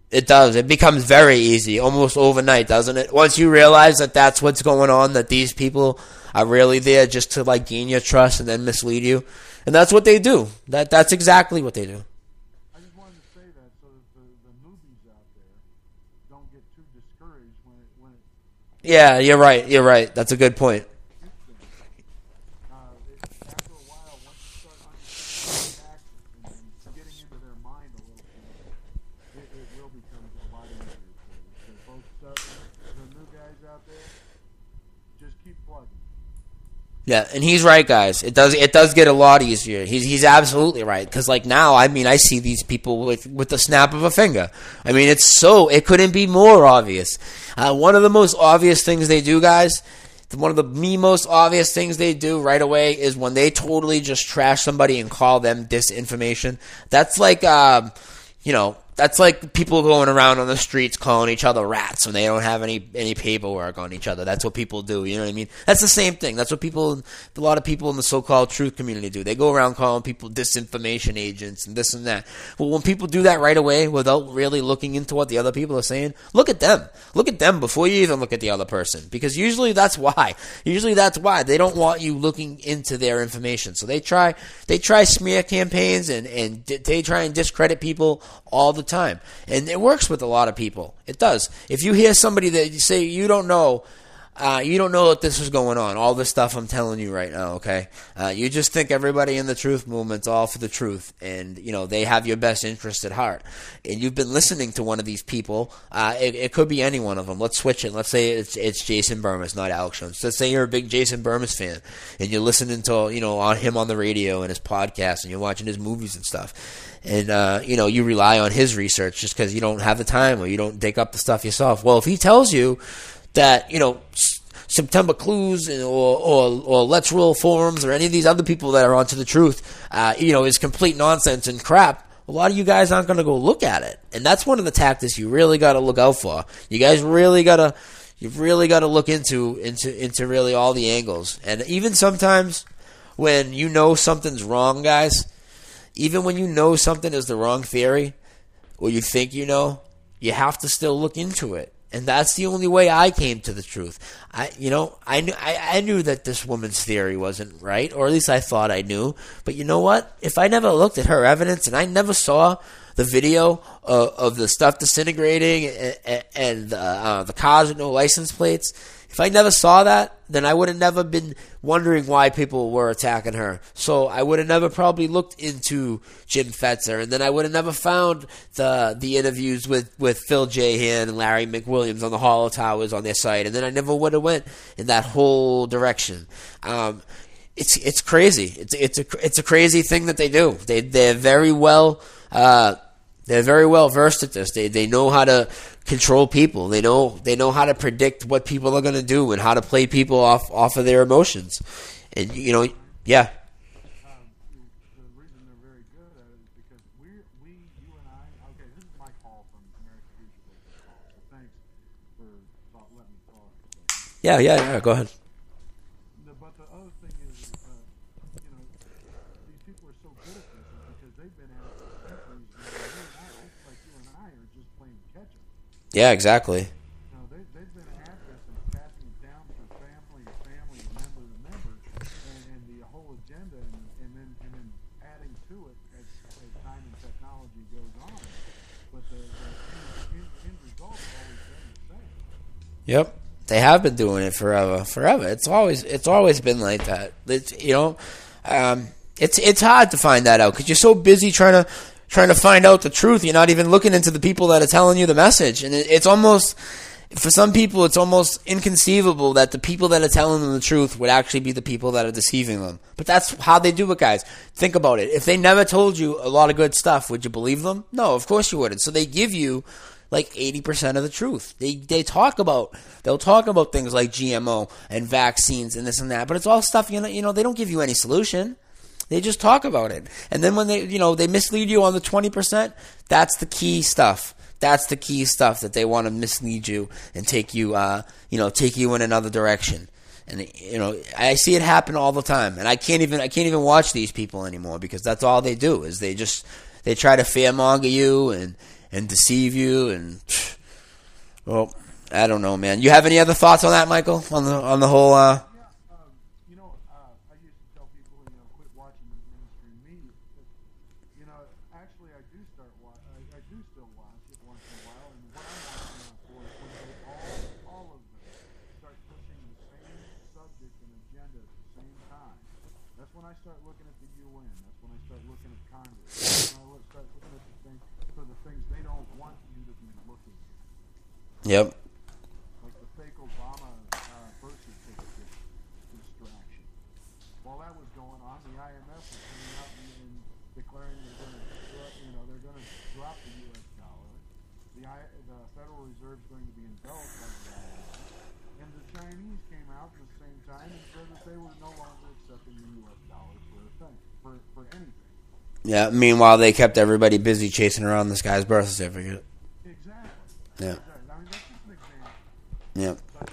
It does. It becomes very easy, almost overnight, doesn't it? Once you realize that that's what's going on, that these people are really there just to like gain your trust and then mislead you, and that's what they do. That's exactly what they do. I just wanted to say that so that the newbies out there don't get too discouraged when it. Yeah, you're right. You're right. That's a good point. After a while, once you start understanding the tactics and getting into their mind a little bit, it will become a lot easier for you. So, folks, the new guys out there, just keep plugging. Yeah, and he's right, guys. It does get a lot easier. He's absolutely right, because like now, I mean, I see these people with the snap of a finger. I mean, it couldn't be more obvious. One of the most obvious things they do, guys, one of the most obvious things they do right away is when they totally just trash somebody and call them disinformation. That's like, that's like people going around on the streets calling each other rats when they don't have any paperwork on each other. That's what people do. You know what I mean? That's the same thing. That's what a lot of people in the so-called truth community do. They go around calling people disinformation agents and this and that. Well, when people do that right away without really looking into what the other people are saying, look at them. Look at them before you even look at the other person. Because usually that's why. They don't want you looking into their information. So they try smear campaigns and they try and discredit people all the time. And it works with a lot of people. It does. If you hear somebody that you say you don't know that this is going on, all this stuff I'm telling you right now, okay? You just think everybody in the truth movement's all for the truth, and they have your best interest at heart. And you've been listening to one of these people. It could be any one of them. Let's switch it. Let's say it's Jason Burmis, not Alex Jones. Let's say you're a big Jason Burmis fan, and you're listening to on him on the radio and his podcast, and you're watching his movies and stuff. And, you rely on his research just because you don't have the time or you don't dig up the stuff yourself. Well, if he tells you that, September Clues or Let's Roll forums or any of these other people that are onto the truth, is complete nonsense and crap, a lot of you guys aren't going to go look at it. And that's one of the tactics you really got to look out for. You guys you've really got to look into really all the angles. And even sometimes when something's wrong, guys, even when you know something is the wrong theory, or you think you have to still look into it. And that's the only way I came to the truth. I knew that this woman's theory wasn't right, or at least I thought I knew. But you know what? If I never looked at her evidence and I never saw the video of the stuff disintegrating and the cars with no license plates, if I never saw that, then I would have never been wondering why people were attacking her. So I would have never probably looked into Jim Fetzer, and then I would have never found the interviews with Phil Jahan and Larry McWilliams on the Hollow Towers on their site, and then I never would have went in that whole direction. It's crazy. It's a crazy thing that they do. They're very well versed at this. They know how to control people. They know how to predict what people are going to do and how to play people off of their emotions. And yeah. The reason they're very good at it is because you and I. Okay, this is my call from American Future. So thanks for letting me talk. Yeah. Go ahead. But the other thing is, these people are so good at this because they've been at it for centuries. You and I are just playing catch up. Yeah, exactly. They've been at this and passing it down from family to family, member to member, and the whole agenda, and then adding to it as time and technology goes on. But the end result has always been the same. Yep. They have been doing it forever. It's always been like that. It's hard to find that out because you're so busy trying to find out the truth. You're not even looking into the people that are telling you the message. And it's almost, for some people, it's almost inconceivable that the people that are telling them the truth would actually be the people that are deceiving them. But that's how they do it, guys. Think about it. If they never told you a lot of good stuff, would you believe them? No, of course you wouldn't. So they give you like 80% of the truth. They'll talk about things like GMO and vaccines and this and that, but it's all stuff, they don't give you any solution. They just talk about it. And then when they mislead you on the 20%, that's the key stuff. That's the key stuff that they want to mislead you and take you in another direction. And I see it happen all the time. And I can't even watch these people anymore because that's all they do is they try to fearmonger you and deceive you. And well, I don't know, man. You have any other thoughts on that, Michael? On the whole? Yeah, I used to tell people, quit watching the mainstream media. But, actually, I do start watch. I do still watch it once in a while, and what I'm watching out for is when they all of them start pushing the same subject and agenda at the same time. That's when I start looking at the UN. That's when I start looking at Congress. That's when I start looking at the things they don't want you to be looking at. Yep. Like the fake Obama birth certificate distraction. While that was going on, the IMF was coming out and declaring they're going to drop the U.S. dollar. The Federal Reserve is going to be enveloped by the IMF, and the Chinese came out at the same time and said that they were no longer accepting the U.S. dollar for anything. Yeah. Meanwhile, they kept everybody busy chasing around this guy's birth certificate. Exactly. Yeah. Exactly. I mean, that's just an example. Yep. But,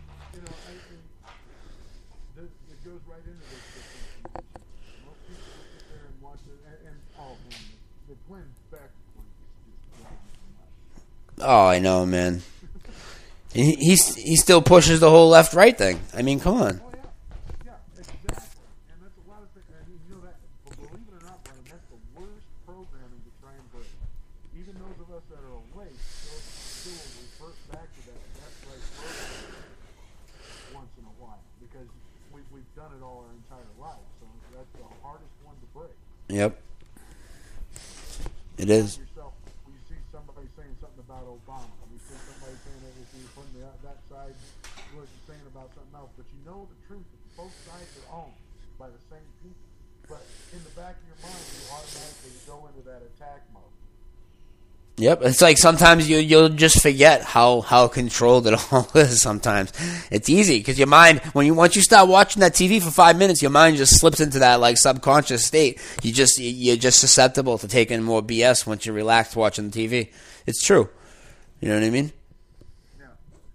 it goes right into this disinformation. Most people will sit there and watch it, and oh man, the Glenn Beck one just drives me nuts. Oh, I know, man. He still pushes the whole left-right thing. I mean, come on. Oh yeah, exactly. And that's a lot of things. I mean, that. But believe it or not, Brian, that's the worst programming to try and break. Even those of us that are awake still will revert back to that left-right programming once in a while because we've done it all our entire life. So that's the hardest one to break. Yep. It is. Yourself, when you see somebody saying something about Obama, you see somebody saying everything from that side, what you're saying about something else, but you know the truth. Both sides are owned by the same people. But in the back of your mind, you automatically go into that attack mode. Yep, it's like sometimes you'll just forget how controlled it all is. Sometimes it's easy because your mind, once you start watching that TV for 5 minutes, your mind just slips into that like subconscious state. You're just susceptible to taking more BS once you're relaxed watching the TV. It's true. You know what I mean? Yeah.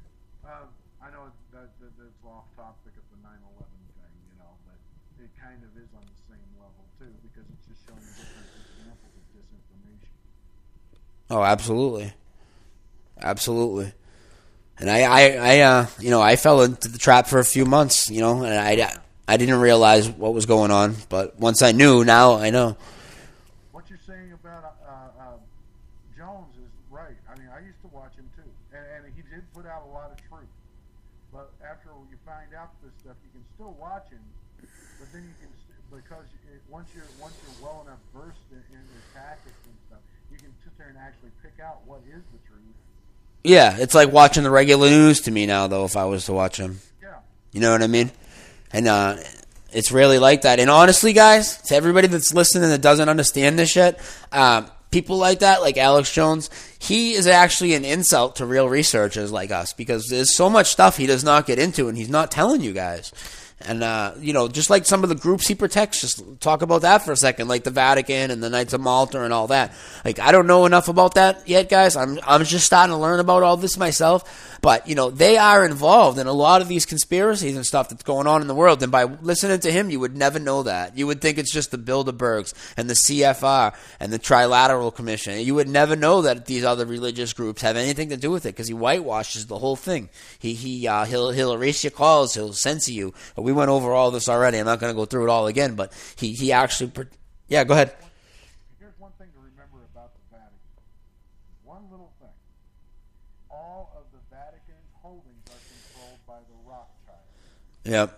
I know that's off topic of the 9/11 thing, but it kind of is on the same level too because it's just showing different examples of disinformation. Oh, absolutely. Absolutely. And I fell into the trap for a few months, and I didn't realize what was going on, but once I knew, now I know. What you're saying about Jones is right. I mean, I used to watch him too, and he did put out a lot of truth. But after you find out this stuff, you can still watch him, but then you can once you're well enough versed in the tactics and stuff, you can sit there and actually pick out what is the truth. Yeah, it's like watching the regular news to me now, though, if I was to watch them. Yeah. You know what I mean? And it's really like that. And honestly, guys, to everybody that's listening that doesn't understand this shit, people like that, like Alex Jones, he is actually an insult to real researchers like us because there's so much stuff he does not get into and he's not telling you guys. And, just like some of the groups he protects, just talk about that for a second, like the Vatican and the Knights of Malta and all that. Like, I don't know enough about that yet, guys. I'm just starting to learn about all this myself. But, they are involved in a lot of these conspiracies and stuff that's going on in the world. And by listening to him, you would never know that. You would think it's just the Bilderbergs and the CFR and the Trilateral Commission. You would never know that these other religious groups have anything to do with it because he whitewashes the whole thing. He'll erase your calls. He'll censor you. We went over all this already. I'm not going to go through it all again, but he actually... Yeah, go ahead. Here's one thing to remember about the Vatican. One little thing. All of the Vatican's holdings are controlled by the Rothschilds. Yep.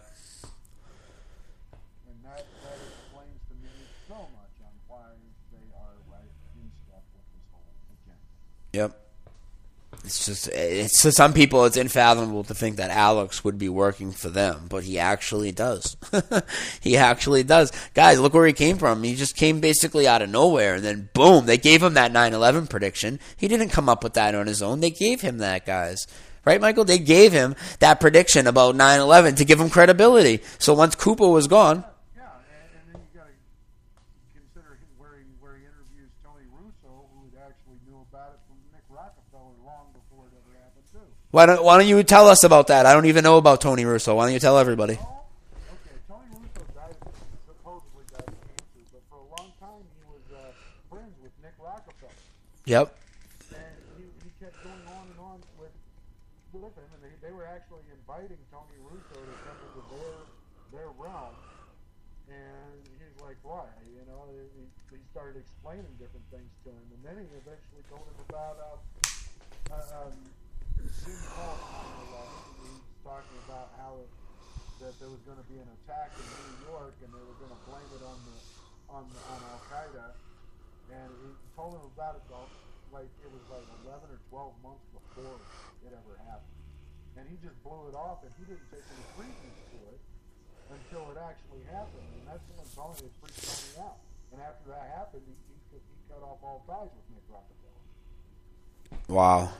And that explains to me so much on why they are right in step with this whole agenda. Yep. It's to some people it's unfathomable to think that Alex would be working for them, but he actually does. He actually does. Guys, look where he came from. He just came basically out of nowhere, and then boom, they gave him that 9/11 prediction. He didn't come up with that on his own. They gave him that, guys. Right, Michael? They gave him that prediction about 9/11 to give him credibility. So once Cooper was gone... Yeah, and then you got to consider where he interviews Tony Russo, who actually knew about it from Nick Rockefeller long before it ever happened, too. Why don't you tell us about that? I don't even know about Tony Russo. Why don't you tell everybody? Oh, okay. Tony Russo supposedly died of cancer, but for a long time he was friends with Nick Rockefeller. Yep. inviting Tony Russo to come into their realm, and he's like, why? You know, he started explaining different things to him, and then he eventually told him about Jim Paul. He was talking about how that there was going to be an attack in New York, and they were going to blame it on Al Qaeda, and he told him about it like it was like 11 or 12 months before it ever happened, and he just blew it off, and he didn't take any credence to it until it actually happened, and that's when Tony had freaked Tony out. And after that happened, he cut off all ties with Nick Rockefeller. Wow.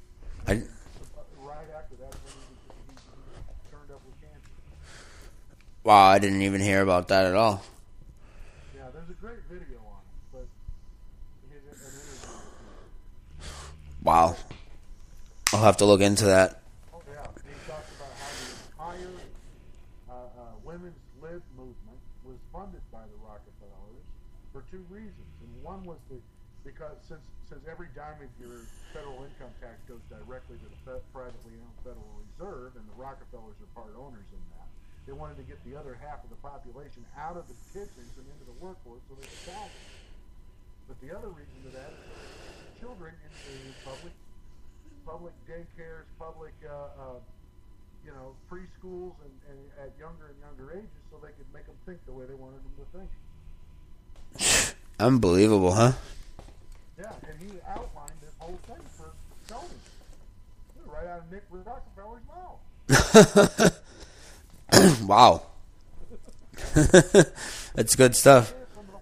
Right after that, when he turned up with cancer. Wow, I didn't even hear about that at all. Yeah, there's a great video on it, but an interview with him. Wow. I'll have to look into that. Oh, yeah. He talks about how the entire women's lib movement was funded by the Rockefellers for two reasons. And one was because since every dime of your federal income tax goes directly to the privately owned Federal Reserve, and the Rockefellers are part owners in that, they wanted to get the other half of the population out of the kitchens and into the workforce so they could tax them. But the other reason to that is children in public daycares, public preschools, and at younger and younger ages, so they could make them think the way they wanted them to think. Unbelievable, huh? Yeah, and he outlined this whole thing for Tony. Right out of Nick Rockefeller's mouth. Wow. That's good stuff.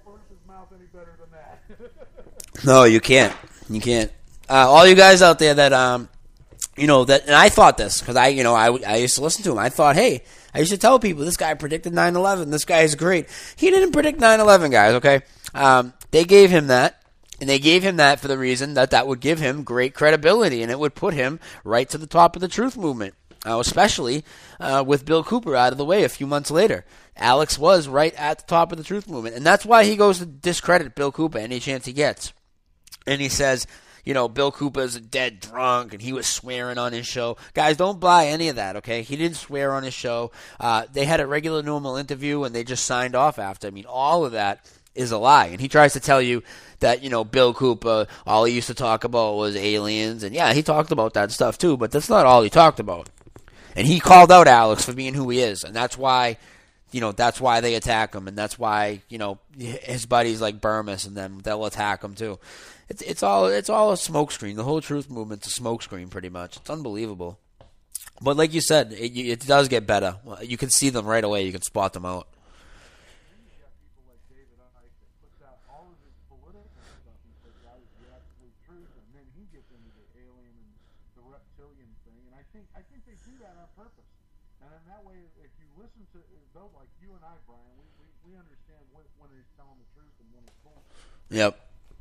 No, you can't. You can't. All you guys out there that and I thought this because I used to listen to him. I thought, hey, I used to tell people this guy predicted 9/11. This guy is great. He didn't predict 9/11, guys. Okay, they gave him that, and they gave him that for the reason that would give him great credibility, and it would put him right to the top of the truth movement, especially with Bill Cooper out of the way a few months later. Alex was right at the top of the truth movement, and that's why he goes to discredit Bill Cooper any chance he gets, and he says, Bill Cooper's a dead drunk, and he was swearing on his show. Guys, don't buy any of that, okay? He didn't swear on his show. They had a regular, normal interview, and they just signed off after. I mean, all of that is a lie. And he tries to tell you that, Bill Cooper, all he used to talk about was aliens. And, yeah, he talked about that stuff, too, but that's not all he talked about. And he called out Alex for being who he is, and that's why they attack him, and that's why, his buddies like Burmese and them, they'll attack him, too. It's all a smokescreen. The whole truth movement's a smokescreen, pretty much. It's unbelievable. But like you said, it does get better. You can see them right away. You can spot them out. Then you got people like David Icke that puts out all of his political stuff and puts out the absolute truth, and then he gets into the alien and the reptilian thing. And I think they do that on purpose. And in that way, if you listen to those like you and I, Brian, we understand when he's telling the truth and when it's bullshit. Yep.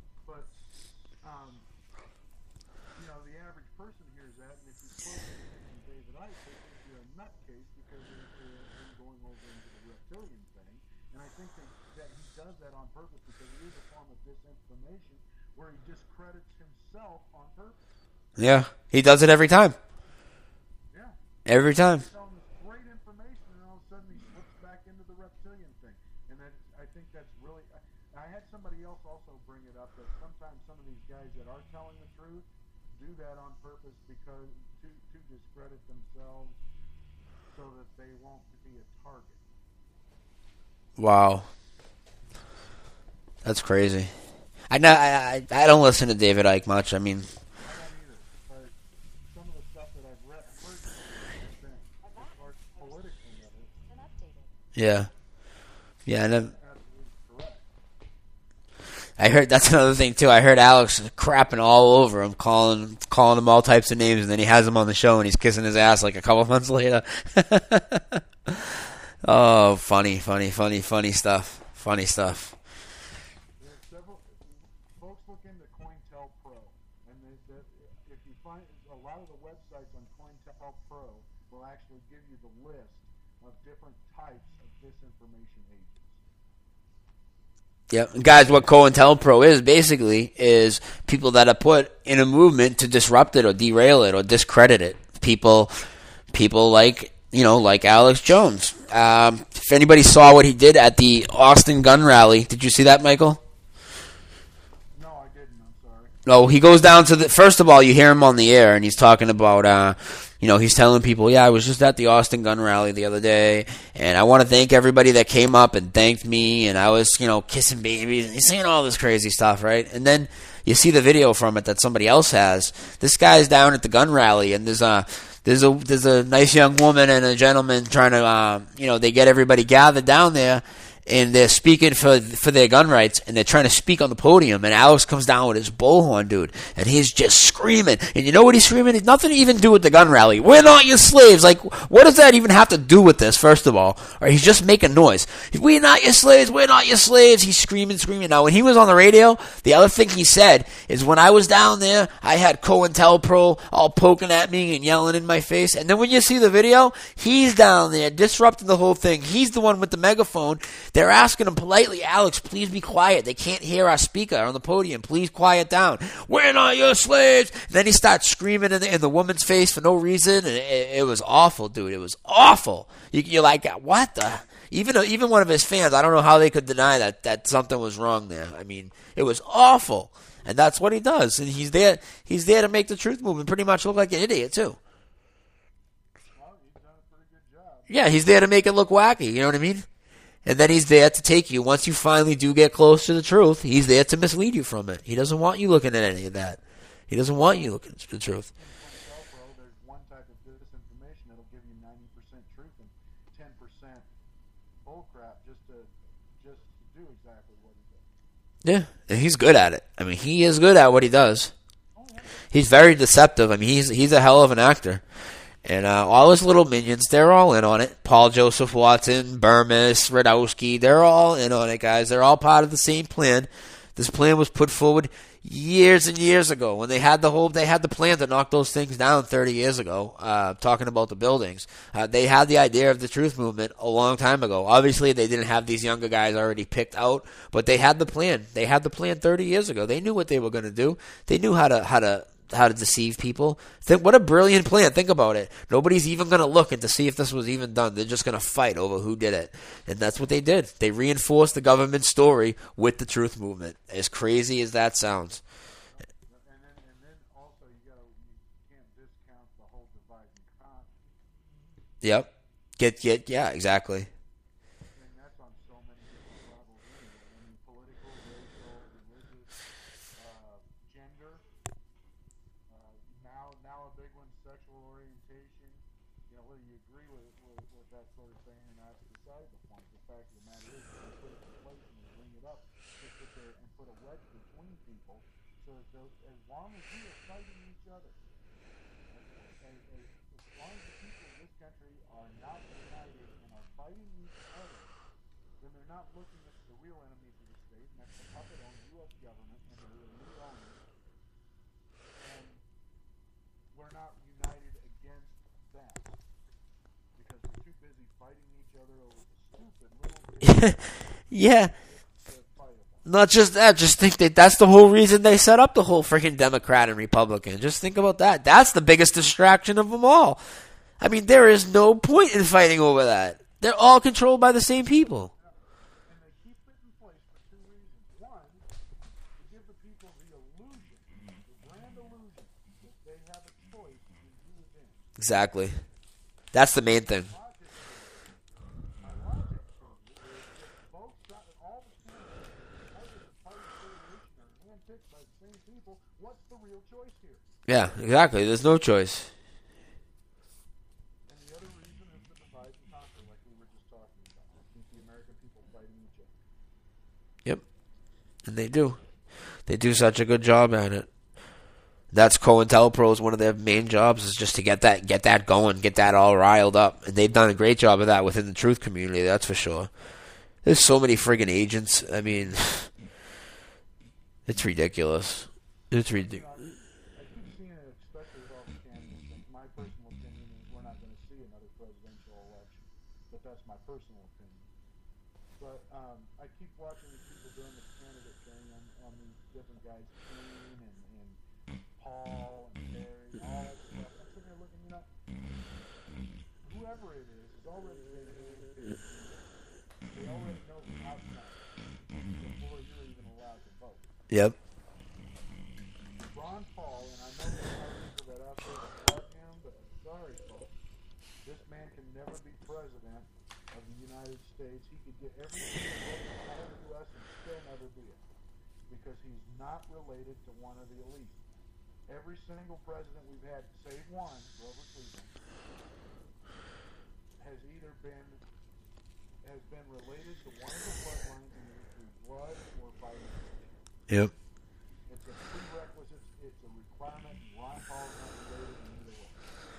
The average person hears that, and if you quote David Icke, they think you're a nutcase because of him going over into the reptilian thing. And I think that he does that on purpose because it is a form of disinformation where he discredits himself on purpose. Yeah, he does it every time. Yeah. Every time. He's telling this great information, and all of a sudden he slips back into the reptilian thing. And I think that's really... I had somebody else also bring it up that sometimes some of these guys that are telling the truth do that on purpose because to discredit themselves so that they won't be a target. Wow. That's crazy. I don't listen to David Icke much. I mean... I don't either, but some of the stuff that I've heard has been as far as politically of it. Yeah. Yeah, and Absolutely correct. I heard that's another thing too. I heard Alex crapping all over him, calling him all types of names, and then he has him on the show and he's kissing his ass like a couple months later. Oh, funny stuff. Funny stuff. There's several folks look into COINTELPRO, and if you find a lot of the websites on COINTELPRO will actually give you the list of different types of disinformation agents. Yeah, guys, what COINTELPRO is basically is people that are put in a movement to disrupt it or derail it or discredit it. People people like like Alex Jones. If anybody saw what he did at the Austin gun rally, did you see that, Michael? No, I didn't. I'm sorry. No, he goes down to the. First of all, you hear him on the air, and he's talking about. He's telling people, yeah, I was just at the Austin gun rally the other day, and I want to thank everybody that came up and thanked me, and I was, kissing babies, and he's saying all this crazy stuff, right? And then you see the video from it that somebody else has. This guy's down at the gun rally, and there's a nice young woman and a gentleman trying to, they get everybody gathered down there, and they're speaking for their gun rights, and they're trying to speak on the podium, and Alex comes down with his bullhorn, dude, and he's just screaming, and you know what he's screaming? It's nothing to even do with the gun rally. We're not your slaves. Like, what does that even have to do with this, first of all? Or he's just making noise. We're not your slaves. We're not your slaves. He's screaming. Now, when he was on the radio, the other thing he said is, when I was down there, I had COINTELPRO all poking at me and yelling in my face, and then when you see the video, he's down there disrupting the whole thing. He's the one with the megaphone. They're asking him politely, Alex, please be quiet. They can't hear our speaker on the podium. Please quiet down. We're not your slaves. And then he starts screaming in the woman's face for no reason. And it was awful, dude. It was awful. You're like, what the? Even one of his fans, I don't know how they could deny that something was wrong there. I mean, it was awful. And that's what he does. And he's there to make the truth movement pretty much look like an idiot, too. Well, he's done a pretty good job. Yeah, he's there to make it look wacky. You know what I mean? And then he's there to take you. Once you finally do get close to the truth, he's there to mislead you from it. He doesn't want you looking at any of that. He doesn't want you looking at the truth. There's one type of disinformation that'll give you 90% truth and 10% bullcrap just to do exactly what he does. Yeah, and he's good at it. I mean, he is good at what he does. He's very deceptive. I mean, he's a hell of an actor. And all his little minions, they're all in on it. Paul Joseph Watson, Burmese, Radowski, they're all in on it, guys. They're all part of the same plan. This plan was put forward years and years ago when they had the plan to knock those things down 30 years ago, talking about the buildings. They had the idea of the truth movement a long time ago. Obviously, they didn't have these younger guys already picked out, but they had the plan. They had the plan 30 years ago. They knew what they were going to do. They knew how to deceive people. What a brilliant plan. Think about it. Nobody's even going to look and to see if this was even done. They're just going to fight over who did it. And that's what they did. They reinforced the government story with the truth movement. As crazy as that sounds. And then also you can't discount the whole divide and conquer. Yep. Yeah, exactly. And that's on so many different levels anyway. I mean, political, racial, religious, gender. Now a big one, sexual orientation. Whether you agree with that sort of thing or not is beside the point. The fact of the matter is, you put it in place and you bring it up to sit there and put a wedge between people. So as long as we are fighting each other, as long as the people of this country are not united and are fighting each other, then they're not looking at the real enemies of the state, and that's the puppet-owned U.S. government and the elite owners. And we're not united against that because we're too busy fighting each other over stupid little Yeah. Not just that. Just think that's the whole reason they set up the whole freaking Democrat and Republican. Just think about that. That's the biggest distraction of them all. I mean, there is no point in fighting over that. They're all controlled by the same people. And they keep it in place for two reasons. One, to give the people the illusion, the grand illusion, that they have a choice in who is in. Exactly. That's the main thing. My logic to you is that both sides, all the candidates, other than party affiliation, are handpicked by the same people. What's the real choice here? Yeah, exactly. There's no choice. And the other reason is the divide and conquer, like we were just talking about. To keep the American people fighting each other. Yep. And they do. They do such a good job at it. That's COINTELPRO's one of their main jobs is just to get that going, get that all riled up. And they've done a great job of that within the truth community, that's for sure. There's so many friggin' agents. I mean, it's ridiculous. It's ridiculous. I keep seeing it, especially with all the candidates. And my personal opinion is we're not going to see another presidential election. But that's my personal opinion. But I keep watching these people doing the candidate thing on these different guys, Keane and Paul and Terry, all that stuff. I'm sitting there looking, whoever it is already been indicated. They already know the outcome before you're even allowed to vote. Yep. Ron Paul, and I know there are people that out there that love him, but I'm sorry, folks. This man can never be president of the United States. He could get every single vote known to us and still never be it. Because he's not related to one of the elite. Every single president we've had, save one, Grover Cleveland, has either been related to one of the bloodlines either through blood or financial. Yep. It's a prerequisite. It's a requirement. Ron Paul's not related in either way.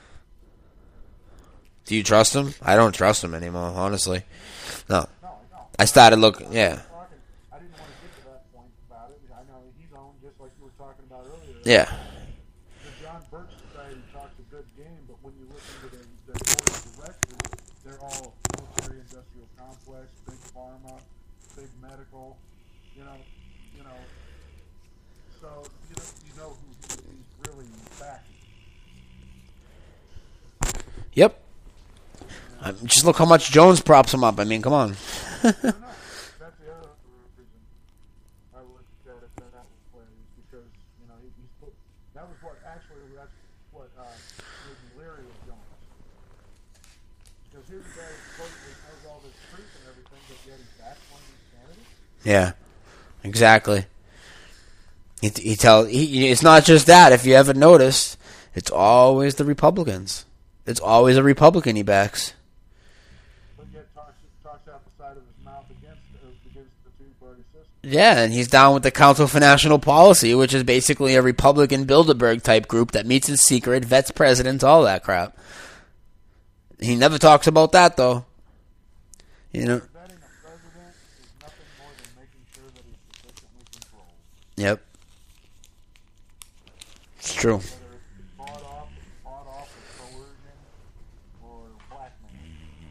Do you trust him? I don't trust him anymore, honestly. No. No, I don't. I started looking. Yeah. I didn't want to get to that point about it. I know he's owned just like you were talking about earlier. Yeah. The John Birch Society talks a good game, but when you listen to their board of directors, they're all military-industrial complex, big pharma, big medical, you know. So you know who he's really backing. Yep. Just look how much Jones props him up. I mean, come on. No. That's the other reason I looked at it that was played because that was what that's what made me leery of Jones. Because here's a guy who supposedly knows all this truth and everything, but yet he's back one of these candidates. Yeah. Exactly. It's not just that. If you ever noticed, it's always the Republicans. It's always a Republican he backs. But yet talks out the side of his mouth against the two-party system. Yeah, and he's down with the Council for National Policy, which is basically a Republican Bilderberg type group that meets in secret, vets presidents, all that crap. He never talks about that, though. You know. Vetting a president is nothing more than making sure that he's sufficiently controlled. Yep. It's true. Whether it's bought off with coercion or blackmail.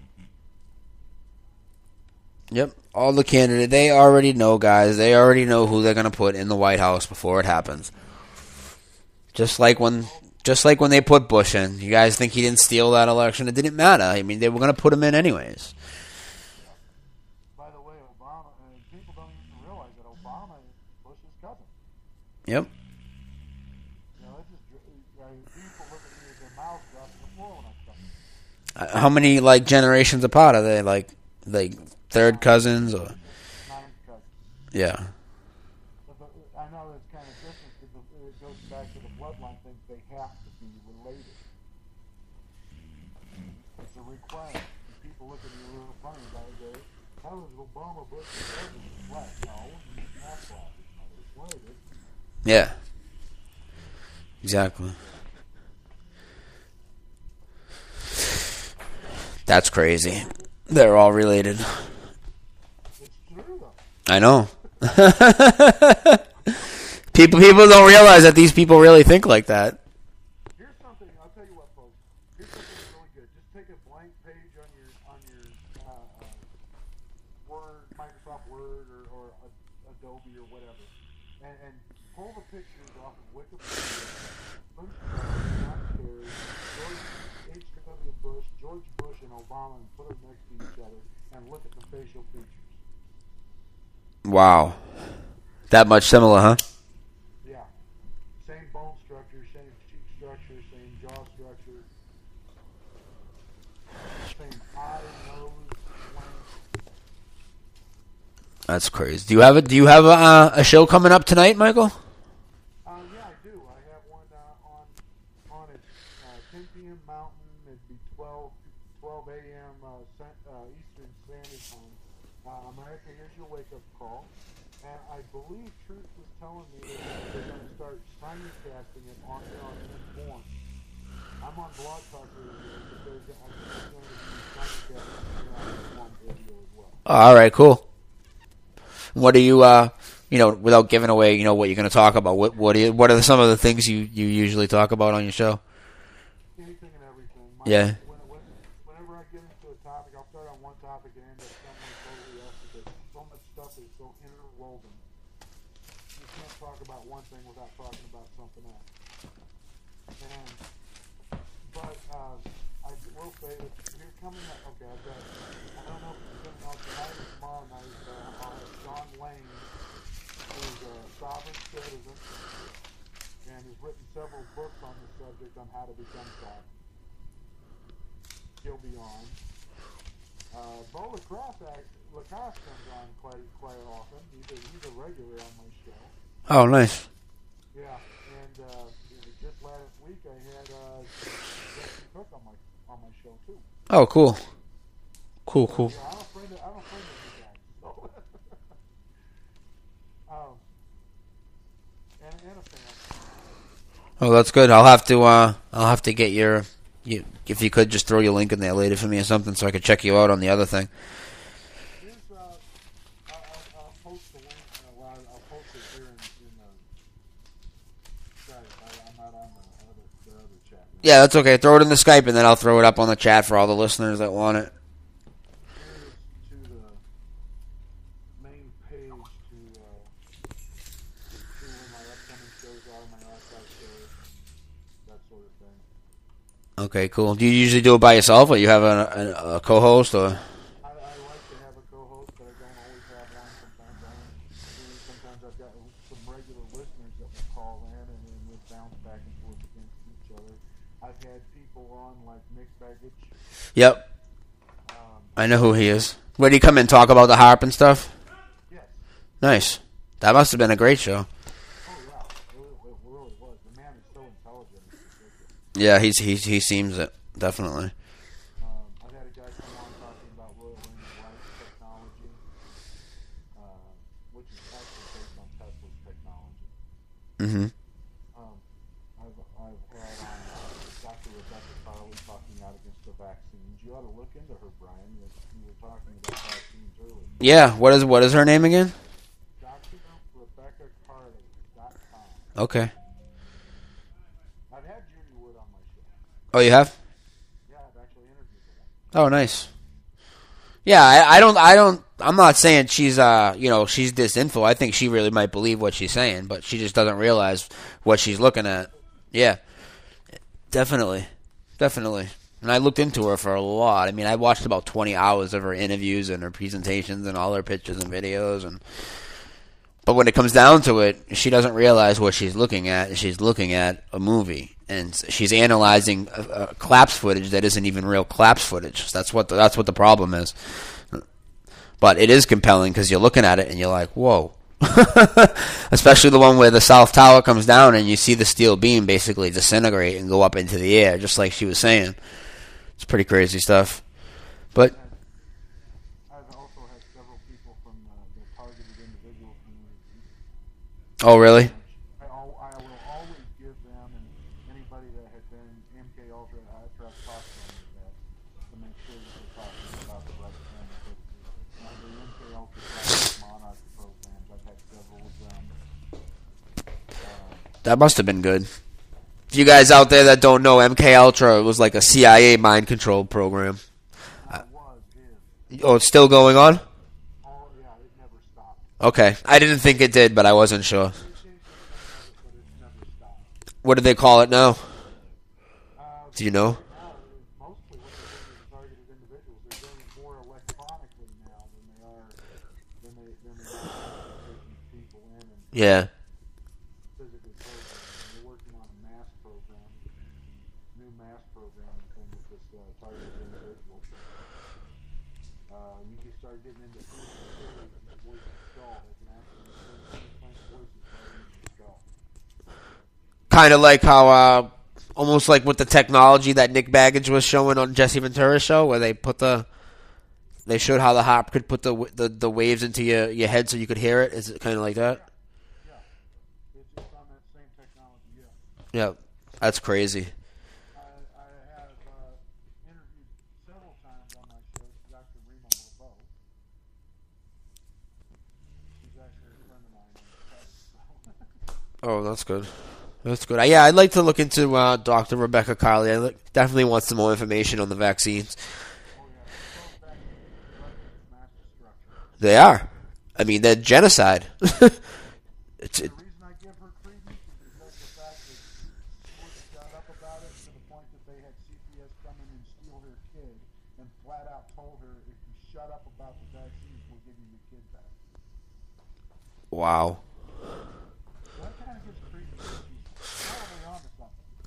Yep. All the candidates, they already know, guys. They already know who they're going to put in the White House before it happens. Just like when they put Bush in. You guys think he didn't steal that election? It didn't matter. I mean, they were going to put him in anyways. By the way, Obama, people don't even realize that Obama is Bush's cousin. Yep. People look at me with their mouths dropped to the floor when I come. How many generations apart are they? Like third cousins or? Ninth cousin. Yeah. But I know it's kind of different because it goes back to the bloodline thing. They have to be related. It's a requirement. And people look at me a little funny about it. How is Obama Bush's cousin black? No, he's not black. He's related. Yeah. Exactly. That's crazy. They're all related. It's true, though. I know. People don't realize that these people really think like that. Here's something. I'll tell you what, folks. Here's something really good. Just take a blank page on your Word, Microsoft Word, or Adobe or whatever, and pull the pictures off of Wikipedia. John Kerry, George H.W. Bush, George Bush, and Obama, and put them next to each other, and look at the facial features. Wow. That much similar, huh? Yeah. Same bone structure, same cheek structure, same jaw structure, same eye, nose, length. That's crazy. Do you have a show coming up tonight, Michael? Yeah, I do. I have one on at 10 p.m. Mountain. It'd be 12 a.m. Eastern Standard Time. America, here's your wake-up call. And I believe Truth was telling me that they're going to start simulcasting it on Inform. I'm on Blog Talk Radio, but I think they're going to be simulcasting it on Inform Radio as well. All right, cool. What do you, without giving away, what you're going to talk about? What are some of the things you usually talk about on your show? Anything and everything. Yeah. Whenever I get into a topic, I'll start on one topic and end up somewhere totally else because so much stuff is so interwoven. You can't talk about one thing without talking about something else. But I will say that here's several books on the subject on how to become fat. He'll be on. Bo Lacoste comes on quite often. He's a regular on my show. Oh, nice. Yeah, and just last week I had Jesse Cook on my show too. Oh, cool. Cool. Yeah, I'm a friend of you guys. So. And a fan. Oh, that's good. I'll have to get your if you could just throw your link in there later for me or something so I could check you out on the other thing. I'll post the link. I'll post it here in the Skype. I'm not on the other chat. Yeah, that's okay. Throw it in the Skype and then I'll throw it up on the chat for all the listeners that want it. To the main page to see where my upcoming shows are, my archive shows, that sort of thing. Okay, cool. Do you usually do it by yourself, or you have a co-host, or? I like to have a co-host, but I don't always have one. Sometimes I don't. Sometimes I've got some regular listeners that will call in, and then we'll bounce back and forth against each other. I've had people on like Nick Baggage. Yep. I know who he is. Where did he come and talk about the harp and stuff? Yes. Nice. That must have been a great show. Oh yeah, it really was. The man is so intelligent. Yeah, he seems it, definitely. I've had a guy come on talking about Royal Wing Light technology, which is actually based on Tesla's technology. Mm-hmm. I've had on Dr. Rebecca Carley talking out against the vaccines. You ought to look into her, Brian. You were talking about vaccines earlier. Yeah, what is her name again? DrRebeccaCarley.com. Okay. I've had Judy Wood on my show. Oh, you have? Yeah, I've actually interviewed her. Oh, nice. Yeah, I'm not saying she's she's disinfo. I think she really might believe what she's saying, but she just doesn't realize what she's looking at. Yeah. Definitely. And I looked into her for a lot. I mean, I watched about 20 hours of her interviews and her presentations and all her pictures and videos, but when it comes down to it, she doesn't realize what she's looking at. She's looking at a movie, and she's analyzing collapse footage that isn't even real collapse footage. That's what the problem is. But it is compelling because you're looking at it and you're like, whoa. Especially the one where the South Tower comes down and you see the steel beam basically disintegrate and go up into the air, just like she was saying. It's pretty crazy stuff. But I've also had several people from the targeted individual community. oh, really? I will always give them and anybody that had been MK Ultra, I try to talk to them that to make sure that they're talking about the right thing. But the MK Ultra Monarch programs, I've had several of them. That must have been good. For you guys out there that don't know, MK Ultra was like a CIA mind control program. Oh, it's still going on? Oh, yeah, it never stopped. Okay. I didn't think it did, but I wasn't sure. What do they call it now? Do you know? Mostly what they're doing is targeted individuals. They're doing it more electronically now than they are taking people in and Yeah. physically programming. They're working on a new mass programming thing with this targeted individual. You can start getting into voice and skull. They can actually implant voices right into the skull. Kind of like how, almost like with the technology that Nick Baggage was showing on Jesse Ventura's show, where they showed how the harp could put the waves into your head so you could hear it. Is it kind of like that? Yeah. It's just on that same technology, yeah. Yeah, that's crazy. I have interviewed several times on my show Dr. Rima LeBeau. She's actually a friend of mine in the past. Oh, that's good. That's good. Yeah, I'd like to look into Dr. Rebecca Carley. I definitely want some more information on the vaccines. Oh, yeah. Mass destruction. They are. I mean, they're genocide. The reason I give her credence is because of the fact that she wouldn't shut up about it to the point that they had CPS come in and steal her kid and flat out told her, if you shut up about the vaccines, we'll give you your kid back. Wow. So that kind of gives credence. She's probably on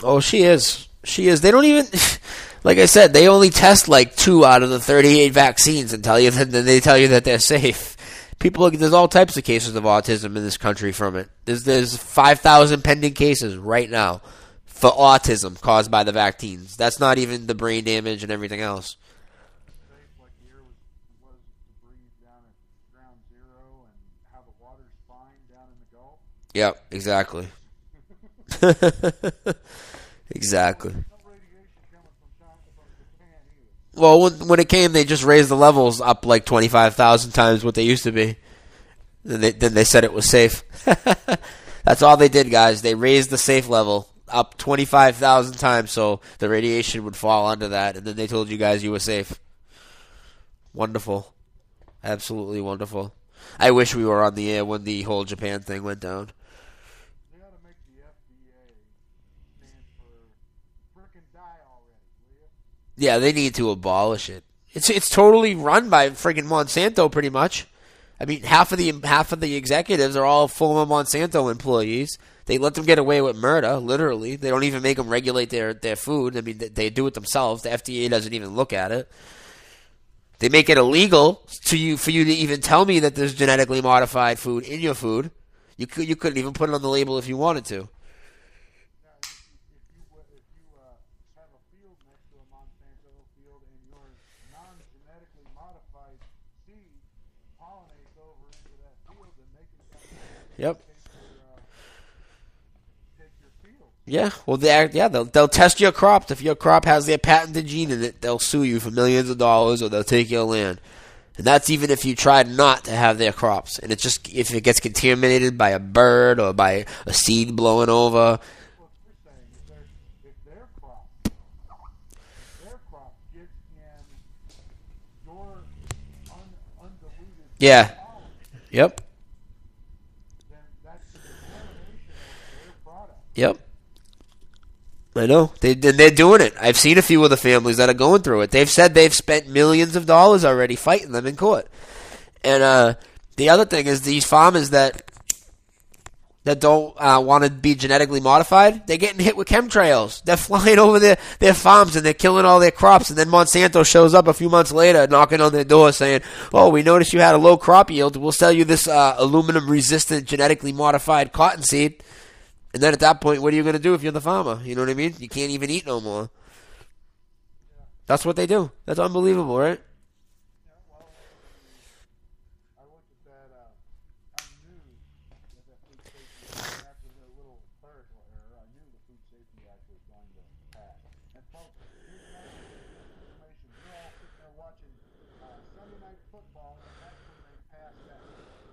Oh, she is. She is. They don't even, like I said, they only test like 2 out of the 38 vaccines and then they tell you that they're safe. There's all types of cases of autism in this country from it. There's 5,000 pending cases right now for autism caused by the vaccines. That's not even the brain damage and everything else. Like here was to breathe down at ground zero and how the water's fine down in the Gulf. Yep, exactly. Exactly. No radiation coming from Japan either. Well, when it came, they just raised the levels up like 25,000 times what they used to be. Then they said it was safe. That's all they did, guys. They raised the safe level up 25,000 times so the radiation would fall under that, and then they told you guys you were safe. Wonderful. Absolutely wonderful. I wish we were on the air when the whole Japan thing went down. They ought to make the FDA stand for frickin' die already, will you? Yeah, they need to abolish it. It's totally run by friggin' Monsanto, pretty much. I mean, half of the executives are all former Monsanto employees. They let them get away with murder, literally. They don't even make them regulate their food. I mean, they do it themselves. The FDA doesn't even look at it. They make it illegal for you to even tell me that there's genetically modified food in your food. You couldn't even put it on the label if you wanted to. Now, if you have a field next to a Monsanto field and your non-genetically modified seed pollinates over into that field, then they can Yep. take your field. Yeah, well, they'll test your crops. If your crop has their patented gene in it, they'll sue you for millions of dollars, or they'll take your land. And that's even if you tried not to have their crops. And it's just if it gets contaminated by a bird or by a seed blowing over. What you're saying is if their crop gets in your undiluted Yeah. pollen, Yep. then that's the contamination of their product. Yep. I know. They're doing it. I've seen a few of the families that are going through it. They've said they've spent millions of dollars already fighting them in court. And the other thing is these farmers that don't want to be genetically modified, they're getting hit with chemtrails. They're flying over their farms and they're killing all their crops. And then Monsanto shows up a few months later knocking on their door saying, oh, we noticed you had a low crop yield. We'll sell you this aluminum-resistant genetically modified cottonseed. And then at that point, what are you going to do if you're the farmer? You know what I mean? You can't even eat no more. That's what they do. That's unbelievable, right? Yeah, well, I looked at that. I knew that food safety, after the little clerical error, I knew the Food Safety Act was going to pass. And folks, here's another information. You're all sitting there watching Sunday Night Football, and that's when they passed that.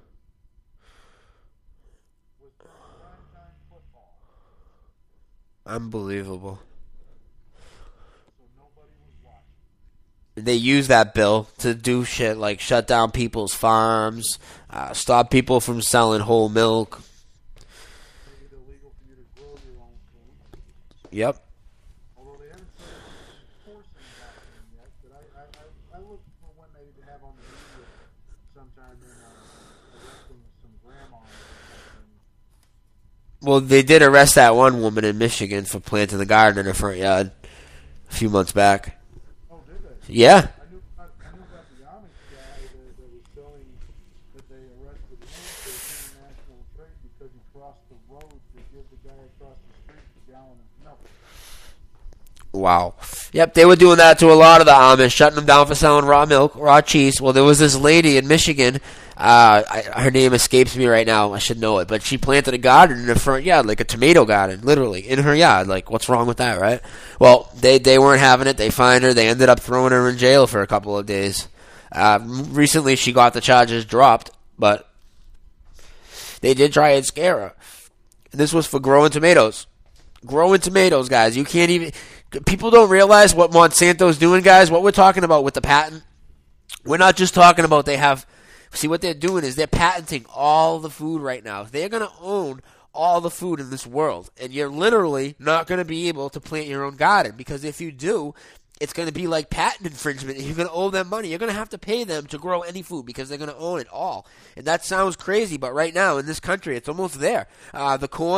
Was during primetime football. Unbelievable. So nobody was watching. They use that bill to do shit like shut down people's farms, stop people from selling whole milk. Make it illegal for you to grow your own food. Yep. Although they haven't started enforcing that thing yet, but I look for when they have on the media sometime in arresting some grandma or something. Well, they did arrest that one woman in Michigan for planting the garden in her front yard a few months back. Oh, did they? Yeah. I knew about the Amish guy that was selling, that they arrested him for international trade because he crossed the road to give the guy across the street a gallon of milk. Wow. Yep, they were doing that to a lot of the Amish, shutting them down for selling raw milk, raw cheese. Well, there was this lady in Michigan. Her name escapes me right now. I should know it. But she planted a garden in her front yard, like a tomato garden, literally, in her yard. Like, what's wrong with that, right? Well, they weren't having it. They fined her. They ended up throwing her in jail for a couple of days. Recently, she got the charges dropped, but they did try and scare her. And this was for growing tomatoes. Growing tomatoes, guys. You can't even... People don't realize what Monsanto's doing, guys. What we're talking about with the patent. We're not just talking about they have... See, what they're doing is they're patenting all the food right now. They're going to own all the food in this world. And you're literally not going to be able to plant your own garden. Because if you do, it's going to be like patent infringement. And you're going to owe them money. You're going to have to pay them to grow any food because they're going to own it all. And that sounds crazy, but right now in this country, it's almost there. The corn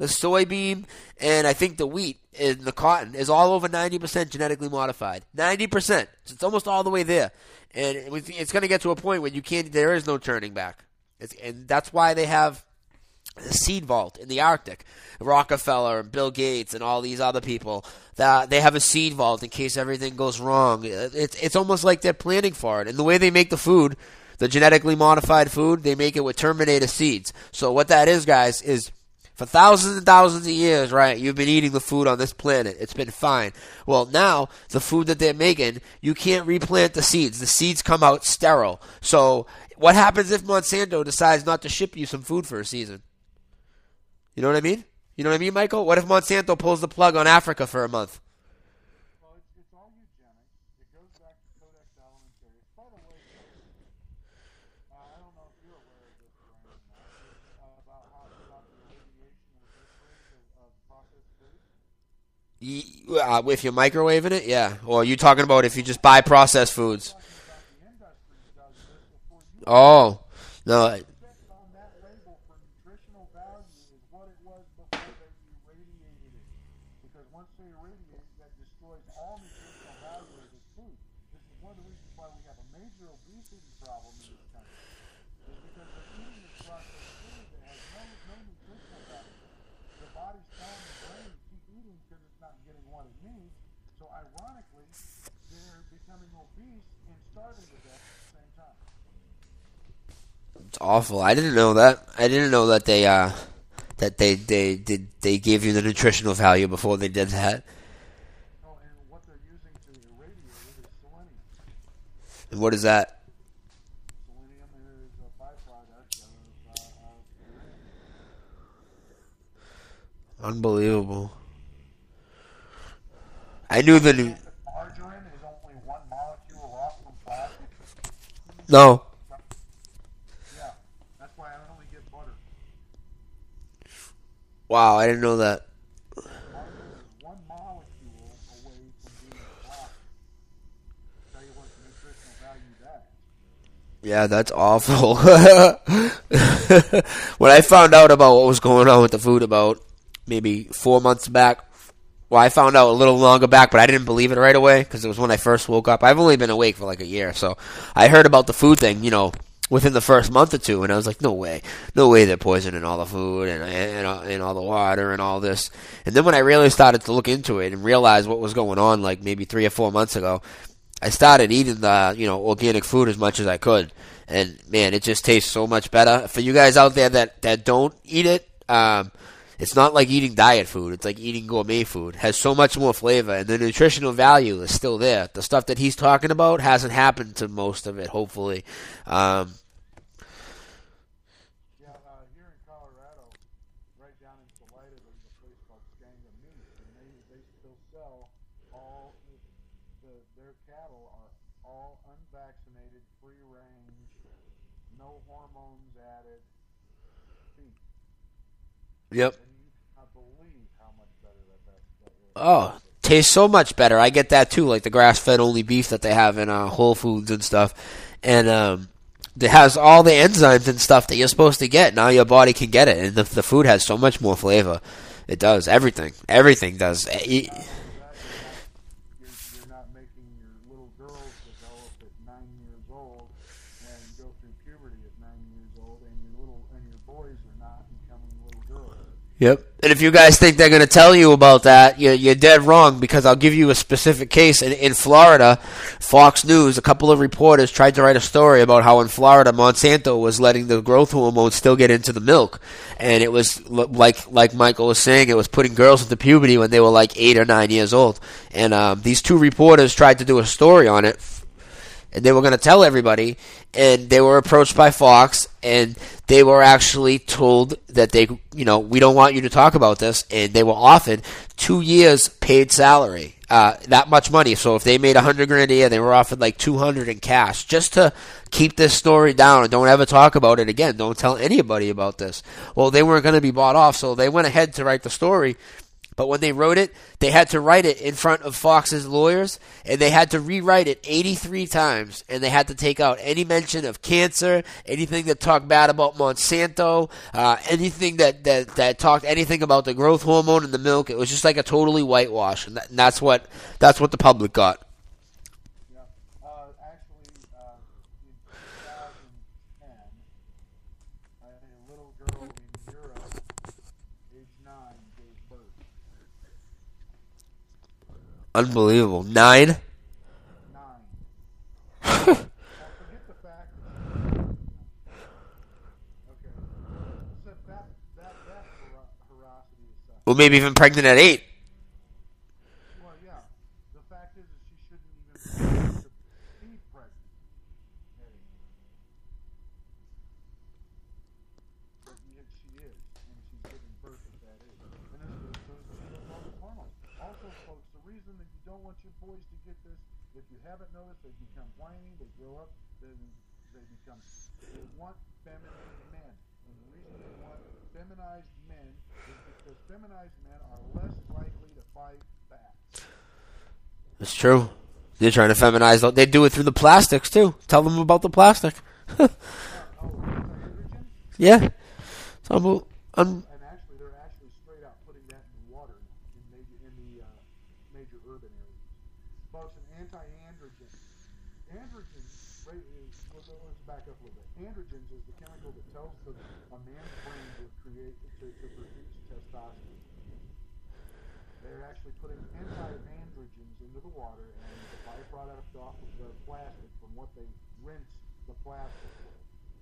the soybean, and I think the wheat and the cotton is all over 90% genetically modified. 90%. So it's almost all the way there. And it's going to get to a point where there is no turning back. And that's why they have the seed vault in the Arctic. Rockefeller and Bill Gates and all these other people, that they have a seed vault in case everything goes wrong. It's almost like they're planning for it. And the way they make the food, the genetically modified food, they make it with Terminator seeds. So what that is, guys, is for thousands and thousands of years, right, you've been eating the food on this planet. It's been fine. Well, now, the food that they're making, you can't replant the seeds. The seeds come out sterile. So what happens if Monsanto decides not to ship you some food for a season? You know what I mean? You know what I mean, Michael? What if Monsanto pulls the plug on Africa for a month? Well, it's all eugenics. It goes back to Codex Alimentarius. By the way, I don't know if you're aware of this, Brian, about the irradiation of processed foods. If you're microwaving it, yeah. Or are you talking about if you just buy processed foods? Oh, no. It's awful. I didn't know that. I didn't know that they gave you the nutritional value before they did that. Oh, and what they're using to irradiate it is selenium. And what is that? Selenium is a byproduct of uranium. Unbelievable. I knew the new. Margarine is only one molecule off from plastic. No. Wow, I didn't know that. One molecule away from being plastic. Tell you what the nutritional value that is. Yeah, that's awful. When I found out about what was going on with the food about maybe 4 months back, well, I found out a little longer back, but I didn't believe it right away because it was when I first woke up. I've only been awake for like a year, so I heard about the food thing, within the first month or two, and I was like, no way they're poisoning all the food and all the water and all this. And then when I really started to look into it and realize what was going on, like maybe 3 or 4 months ago, I started eating the organic food as much as I could, and man, it just tastes so much better. For you guys out there that don't eat it, it's not like eating diet food. It's like eating gourmet food. It has so much more flavor, and the nutritional value is still there. The stuff that he's talking about hasn't happened to most of it, hopefully. Here in Colorado, right down in Salida, there's a place called Skanga Meat, and they still sell all their cattle are all unvaccinated, free range, no hormones added beef. Yep. And you cannot believe how much better that is. Oh, tastes so much better. I get that too, like the grass-fed only beef that they have in Whole Foods and stuff, and it has all the enzymes and stuff that you're supposed to get. Now your body can get it, and the food has so much more flavor. It does everything. Everything does. You're not making your little girls develop at 9 years old and go through puberty at 9 years old, and your boys are not becoming little girls. Yep. And if you guys think they're going to tell you about that, you're dead wrong, because I'll give you a specific case. In Florida, Fox News, a couple of reporters tried to write a story about how in Florida, Monsanto was letting the growth hormone still get into the milk. And it was, like Michael was saying, it was putting girls into puberty when they were like 8 or 9 years old. And these two reporters tried to do a story on it, and they were going to tell everybody, and they were approached by Fox, and they were actually told that we don't want you to talk about this, and they were offered 2 years paid salary, that much money. So if they made $100,000 a year, they were offered like $200,000 in cash, just to keep this story down and don't ever talk about it again. Don't tell anybody about this. Well, they weren't going to be bought off, so they went ahead to write the story. But when they wrote it, they had to write it in front of Fox's lawyers, and they had to rewrite it 83 times, and they had to take out any mention of cancer, anything that talked bad about Monsanto, anything that talked anything about the growth hormone in the milk. It was just like a totally whitewash, and that's what the public got. Yeah. Actually, in 2010, a little girl in Europe, age 9, gave birth. Unbelievable. 9? 9. Now, forget the fact that okay. So that ferocity is such. Well, maybe even pregnant at 8. Well, yeah. The fact is she shouldn't even be pregnant. But yet she is, and she's giving birth at that age. And this is the hormones. Also, folks, the reason that you don't want your boys to get this, if you haven't noticed, they become whiny, they grow up, they want feminine men. And the reason they want feminized men is because feminized men are less likely to fight back. It's true. They're trying to feminize. They do it through the plastics, too. Tell them about the plastic. Yeah. And actually, they're actually straight out putting that in water in the major urban areas. Folks, an anti-androgen. Androgens, let's back up a little bit. Androgens is the chemical that tells a man's brain to produce testosterone. They're actually putting anti-androgens into the water, and the byproduct off of the plastic from what they rinse the plastic with.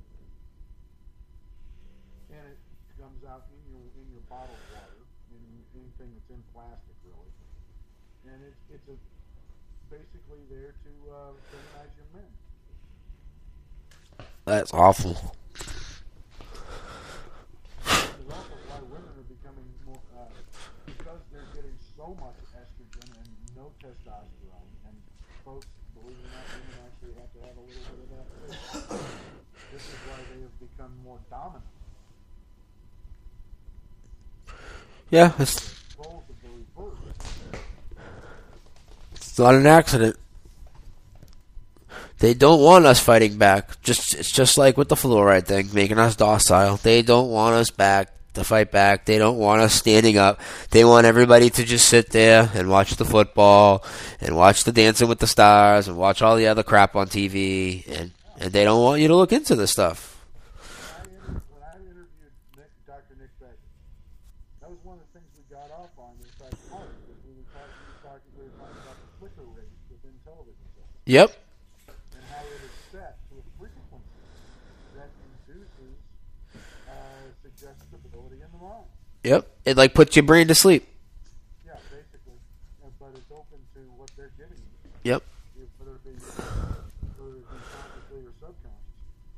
And it comes out in your bottled water, in anything that's in plastic, really. And it's basically there to feminize your men. That's awful. It's also why women are becoming more, because they're getting so much estrogen and no testosterone. And folks, believe it or not, women actually have to have a little bit of that too. This is why they have become more dominant. Yeah, it's not an accident. They don't want us fighting back. It's just like with the fluoride thing, making us docile. They don't want us back to fight back. They don't want us standing up. They want everybody to just sit there and watch the football and watch the Dancing with the Stars and watch all the other crap on TV. And they don't want you to look into this stuff. When I interviewed Dr. Nick Beck, that was one of the things we got off on in fact part because we were talking about the flicker rate within television sets. Yep. And how it is set to a frequency that induces suggestibility in the mind. Yep. It like puts your brain to sleep. Yeah, basically. But it's open to what they're giving you. Yep. Whether it be consciously or subconscious.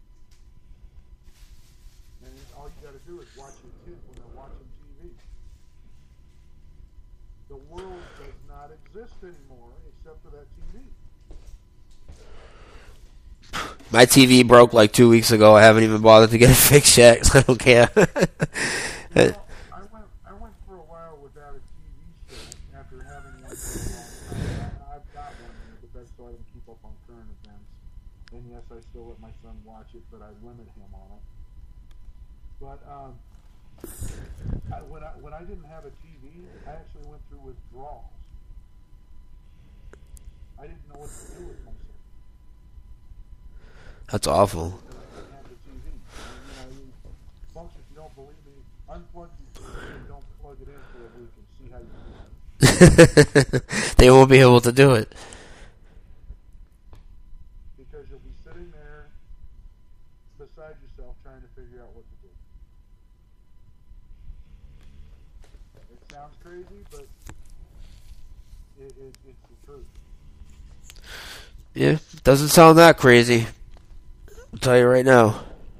And all you got to do is watch your kids when they're watching TV. The world does not exist anymore except for that TV. My TV broke like 2 weeks ago. I haven't even bothered to get it fixed yet because I don't care. I went for a while without a TV set after having one for a long time. I've got one here, but that's so I can keep up on current events. And yes, I still let my son watch it, but I limit him on it. But when I didn't have a TV, I actually went through withdrawals. I didn't know what to do with myself. That's awful. Folks, if you don't believe me, unplug your TV and don't plug it in for a week and see how you feel. They won't be able to do it. Because you'll be sitting there beside yourself trying to figure out what to do. It sounds crazy, but it's the truth. Yeah, doesn't sound that crazy. I'll tell you right now.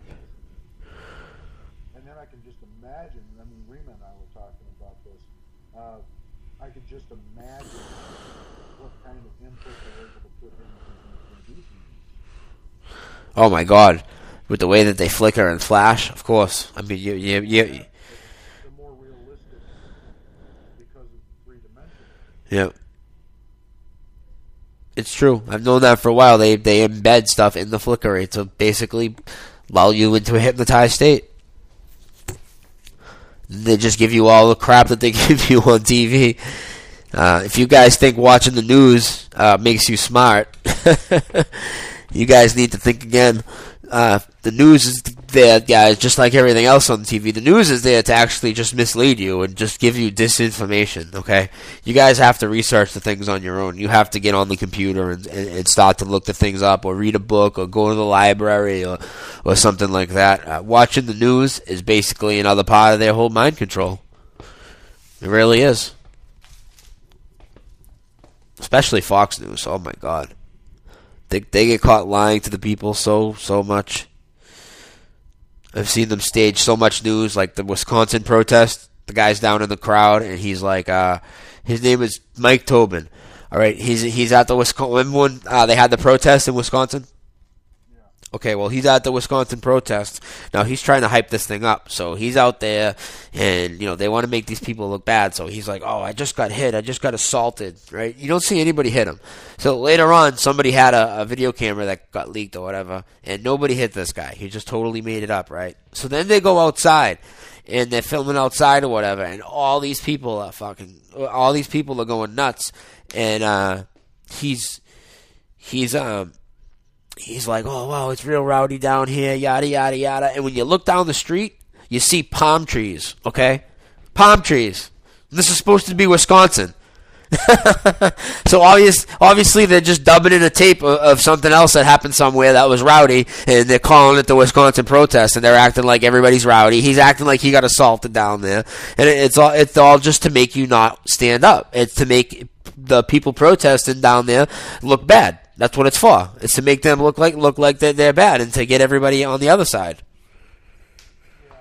And then I can just imagine, Rima and I were talking about this, I could just imagine what kind of input they're able to put in these. Oh my God. With the way that they flicker and flash, of course. I mean, They're more realistic because Yep. It's true. I've known that for a while. They embed stuff in the flicker rate to basically lull you into a hypnotized state. They just give you all the crap that they give you on TV. If you guys think watching the news makes you smart, you guys need to think again. The news is there, guys, just like everything else on TV. The news is there to actually just mislead you and just give you disinformation, okay? You guys have to research the things on your own. You have to get on the computer and start to look the things up or read a book or go to the library or something like that. Watching the news is basically another part of their whole mind control. It really is. Especially Fox News. Oh, my God. They get caught lying to the people so much. I've seen them stage so much news, like the Wisconsin protest. The guy's down in the crowd, and he's like, his name is Mike Tobin. All right, he's at the Wisconsin. Remember when they had the protest in Wisconsin? Okay, well, he's at the Wisconsin protest. Now, he's trying to hype this thing up. So he's out there, and, they want to make these people look bad. So he's like, oh, I just got hit. I just got assaulted, right? You don't see anybody hit him. So later on, somebody had a video camera that got leaked or whatever, and nobody hit this guy. He just totally made it up, right? So then they go outside, and they're filming outside or whatever, and all these people are going nuts. And he's like, oh, wow, it's real rowdy down here, yada, yada, yada. And when you look down the street, you see palm trees, okay? Palm trees. This is supposed to be Wisconsin. So obviously they're just dubbing in a tape of something else that happened somewhere that was rowdy, and they're calling it the Wisconsin protest, and they're acting like everybody's rowdy. He's acting like he got assaulted down there. And it's all just to make you not stand up. It's to make the people protesting down there look bad. That's what it's for. It's to make them look like they're bad and to get everybody on the other side. Yeah.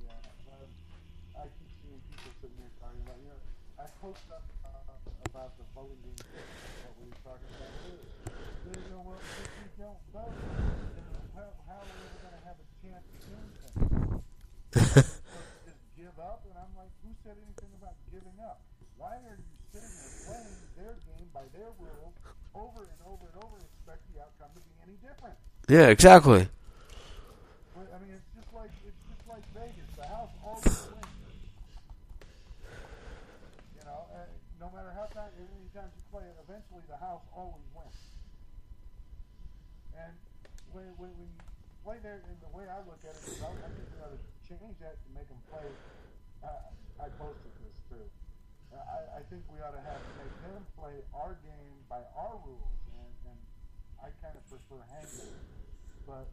I keep seeing people sitting there talking about, I post up about the voting thing, what we were talking about earlier. They go, well, if we don't vote, how are we ever going to have a chance to do anything? Just give up? And I'm like, who said anything about giving up? Why are you sitting there playing their game by their rules over and over and over and expect the outcome to be any different? Yeah, exactly. I mean, it's just like Vegas. The house always wins. No matter how many times you play it, eventually the house always wins. And when you play there, and the way I look at it is, I think we ought to change that to make them play. I posted this too. I think we ought to make them play our game by our rules, and I kind of prefer hanging. But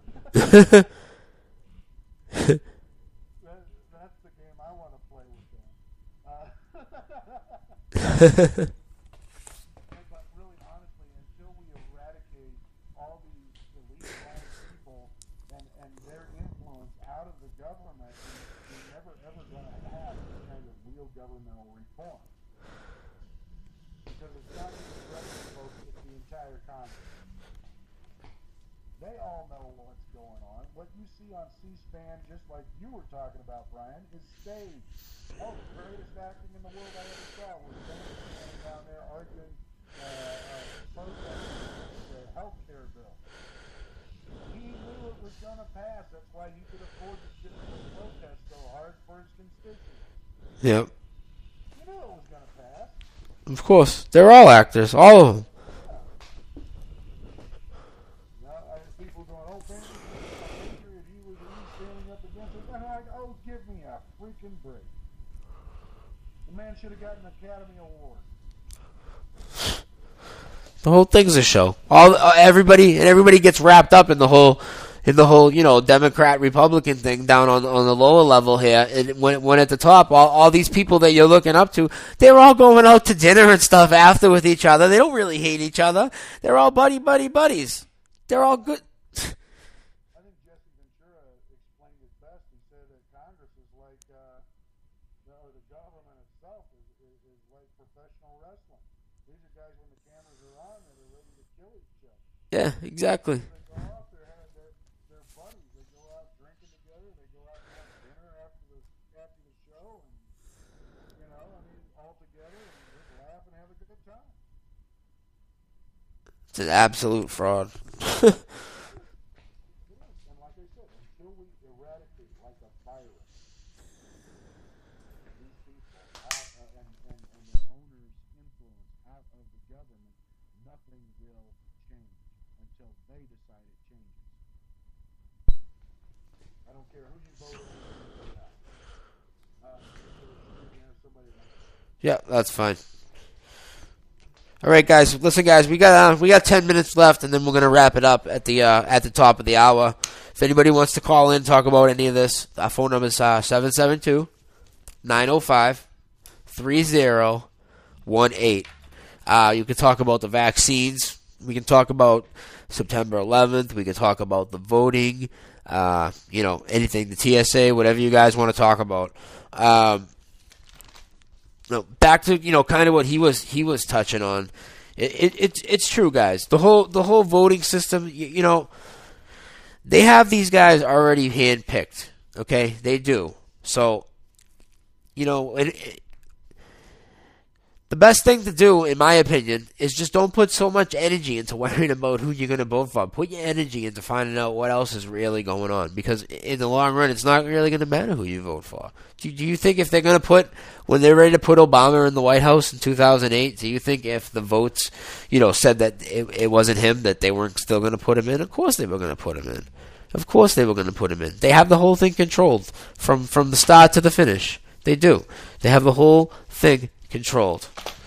that's the game I want to play with them. But really, honestly, until we eradicate all these elite blind people and their influence out of the government, we're never ever going to have any kind of real governmental reform. Because it's not just the regular folks, it's the entire Congress. They all know what's going on. What you see on C-SPAN, just like you were talking about, Brian, is staged. Oh, the greatest acting in the world I ever saw was standing down there arguing protesting the health care bill. He knew it was going to pass. That's why he could afford to protest so hard for his constituents. Yep. He knew it was going to pass. Of course. They're all actors. All of them. People going, oh, Ben, if he was standing up against it, and I'm like, oh, give me a freaking break. The man should have gotten an Academy Award. The whole thing's a show. Everybody gets wrapped up in the whole Democrat Republican thing down on the lower level here. And when at the top, all these people that you're looking up to, they're all going out to dinner and stuff after with each other. They don't really hate each other. They're all buddies. They're all good. I think Jesse Ventura explained it best. He said that Congress is like, the government itself is like professional wrestling. These are guys when the cameras are on that are ready to kill each other. Yeah, exactly. They go out, they're buddies. They go out drinking together. They go out and have dinner after the show, and all together, and just laugh and have a time. It's an absolute fraud. It is. And like I said, until we eradicate like a virus these people out and the owners' influence out of the government, nothing will change until they decide it changes. I don't care who you vote in. Yeah, that's fine. All right, guys. Listen, guys. We got 10 minutes left, and then we're gonna wrap it up at the top of the hour. If anybody wants to call in, talk about any of this, our phone number is 772-905-3018. You can talk about the vaccines. We can talk about September 11th. We can talk about the voting. Anything, the TSA, whatever you guys want to talk about. Back to kind of what he was touching on. It's true, guys. The whole voting system. They have these guys already handpicked. Okay, they do. So, the best thing to do, in my opinion, is just don't put so much energy into worrying about who you're going to vote for. Put your energy into finding out what else is really going on. Because in the long run, it's not really going to matter who you vote for. Do you think if they're going to when they're ready to put Obama in the White House in 2008, do you think if the votes, said that it wasn't him, that they weren't still going to put him in? Of course they were going to put him in. Of course they were going to put him in. They have the whole thing controlled from the start to the finish. They do. They have the whole thing controlled.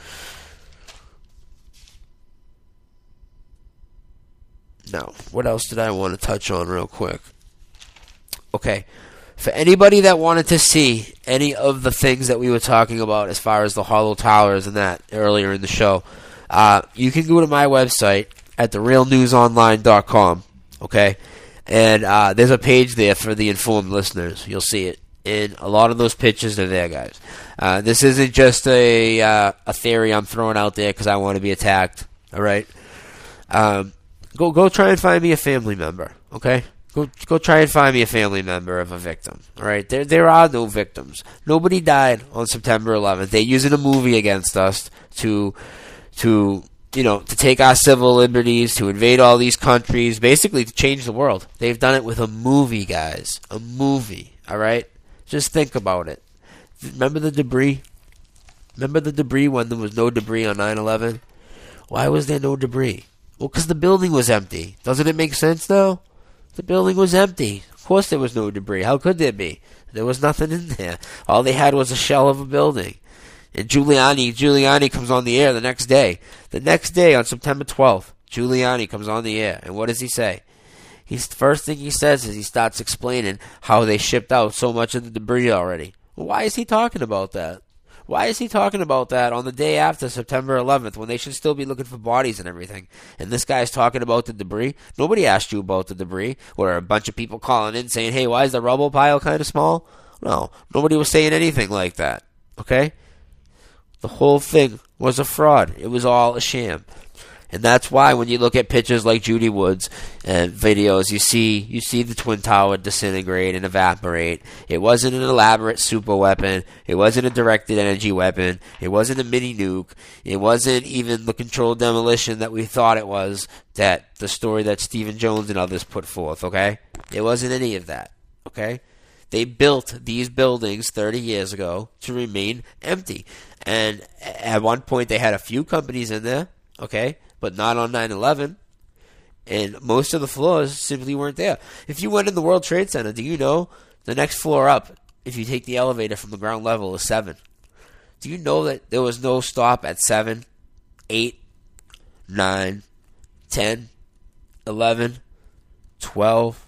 Now, what else did I want to touch on real quick? Okay, for anybody that wanted to see any of the things that we were talking about as far as the hollow towers and that earlier in the show, you can go to my website at therealnewsonline.com, okay? And there's a page there for the informed listeners. You'll see it. And a lot of those pictures are there, guys. This isn't just a theory I'm throwing out there because I want to be attacked. All right, go try and find me a family member. Okay, go try and find me a family member of a victim. All right, there are no victims. Nobody died on September 11th. They're using a movie against us to take our civil liberties, to invade all these countries, basically to change the world. They've done it with a movie, guys. A movie. All right. Just think about it. Remember the debris? Remember the debris when there was no debris on 9/11? Why was there no debris? Well, because the building was empty. Doesn't it make sense, though? The building was empty. Of course there was no debris. How could there be? There was nothing in there. All they had was a shell of a building. And Giuliani comes on the air the next day. The next day, on September 12th, Giuliani comes on the air. And what does he say? First thing he says is he starts explaining how they shipped out so much of the debris already. Well, why is he talking about that? Why is he talking about that on the day after September 11th when they should still be looking for bodies and everything? And this guy's talking about the debris? Nobody asked you about the debris. Or a bunch of people calling in saying, hey, why is the rubble pile kind of small? No, nobody was saying anything like that. Okay? The whole thing was a fraud. It was all a sham. And that's why when you look at pictures like Judy Woods and videos, you see the Twin Tower disintegrate and evaporate. It wasn't an elaborate super weapon. It wasn't a directed energy weapon. It wasn't a mini nuke. It wasn't even the controlled demolition that we thought it was, that the story that Stephen Jones and others put forth, okay? It wasn't any of that, okay? They built these buildings 30 years ago to remain empty. And at one point they had a few companies in there, okay? But not on 9/11, and most of the floors simply weren't there. If you went in the World Trade Center, do you know the next floor up, if you take the elevator from the ground level, is 7? Do you know that there was no stop at 7, 8, 9, 10, 11, 12,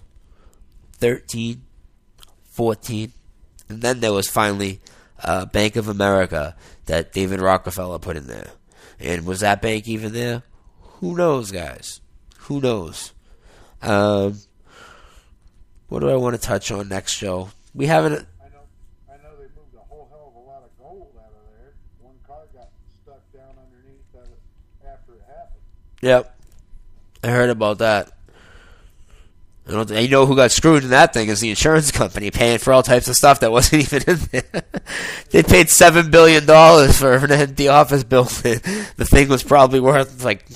13, 14, and then there was finally Bank of America that David Rockefeller put in there. And was that bank even there? Who knows, guys? Who knows? What do I want to touch on next show? We haven't. I know they moved a whole hell of a lot of gold out of there. One car got stuck down underneath after it happened. Yep, I heard about that. You know who got screwed in that thing is the insurance company paying for all types of stuff that wasn't even in there. They paid $7 billion for an empty office building. The thing was probably worth like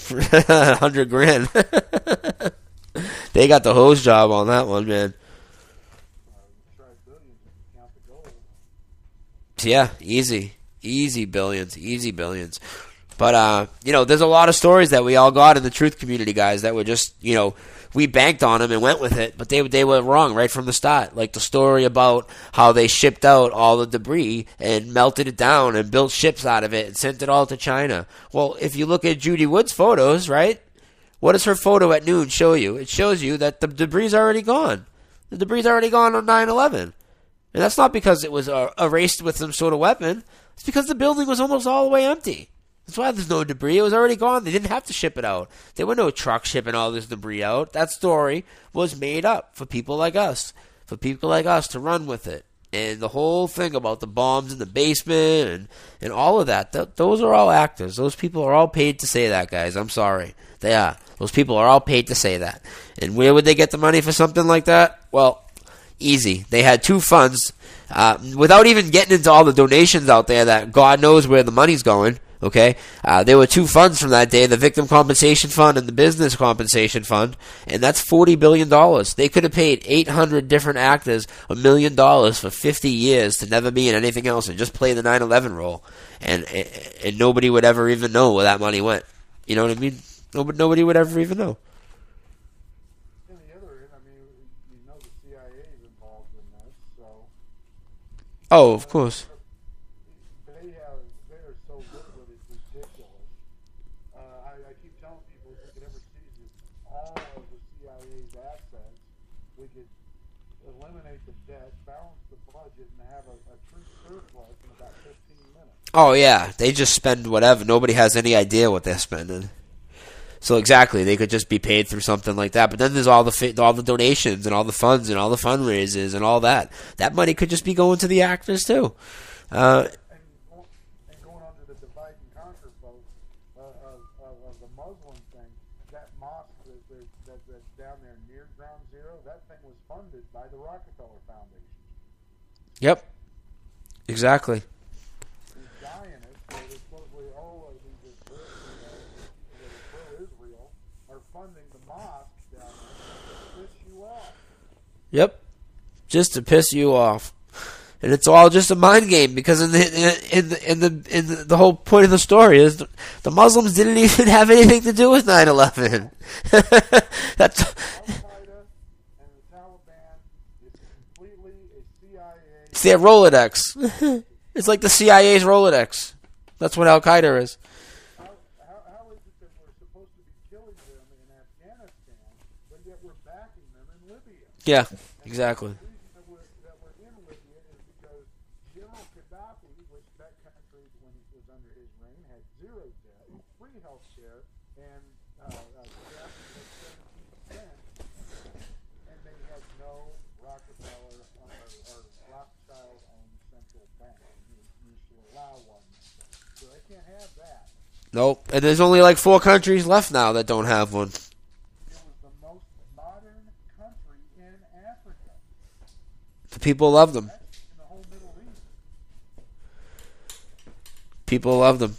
$100,000. They got the hose job on that one, man. Yeah, easy billions. But there's a lot of stories that we all got in the truth community, guys, that were just, we banked on them and went with it, but they were wrong right from the start. Like the story about how they shipped out all the debris and melted it down and built ships out of it and sent it all to China. Well, if you look at Judy Wood's photos, right? What does her photo at noon show you? It shows you that the debris is already gone. The debris is already gone on 9/11. And that's not because it was erased with some sort of weapon. It's because the building was almost all the way empty. That's why there's no debris. It was already gone. They didn't have to ship it out. There were no trucks shipping all this debris out. That story was made up for people like us. For people like us to run with it. And the whole thing about the bombs in the basement and all of that, those are all actors. Those people are all paid to say that, guys. I'm sorry. They are. Those people are all paid to say that. And where would they get the money for something like that? Well, easy. They had two funds. Without even getting into all the donations out there that God knows where the money's going, okay? There were two funds from that day, the Victim Compensation Fund and the Business Compensation Fund, and that's $40 billion. They could have paid 800 different actors $1 million for 50 years to never be in anything else and just play the 9/11 role, and nobody would ever even know where that money went. You know what I mean? Nobody would ever even know. On the other end, the CIA is involved in this, so... Oh, of course. They are so liquid, it's ridiculous. I keep telling people if we could ever seize all of the CIA's assets, we could eliminate the debt, balance the budget, and have a true surplus in about 15 minutes. Oh, yeah. They just spend whatever. Nobody has any idea what they're spending. So exactly, they could just be paid through something like that. But then there's all the donations and all the funds and all the fundraisers and all that. That money could just be going to the actors too. And going on to the divide and conquer, folks, of the Muslim thing, that mosque that's down there near Ground Zero, that thing was funded by the Rockefeller Foundation. Yep, exactly. These Zionists, they're supposedly pro-Israel, are funding the mosque down there to piss you off. Yep, just to piss you off, and it's all just a mind game because in the whole point of the story is the Muslims didn't even have anything to do with 9/11. That's. Al-Qaeda and the Taliban is completely a CIA. It's their Rolodex. It's like the CIA's Rolodex. That's what Al-Qaeda is. How is it that we're supposed to be killing them in Afghanistan, but yet we're backing them in Libya? Yeah, exactly. The reason that we're in Libya is because General Gaddafi, which that country, when it was under his reign, had zero debt, free health care, and gas was 17 cents, and they had no Rockefeller or Rothschild-owned central bank. You used to allow one. So they can't have that. Nope. And there's only like 4 countries left now that don't have one. It was the most modern country in Africa. The people love them. That's in the whole Middle East. People love them.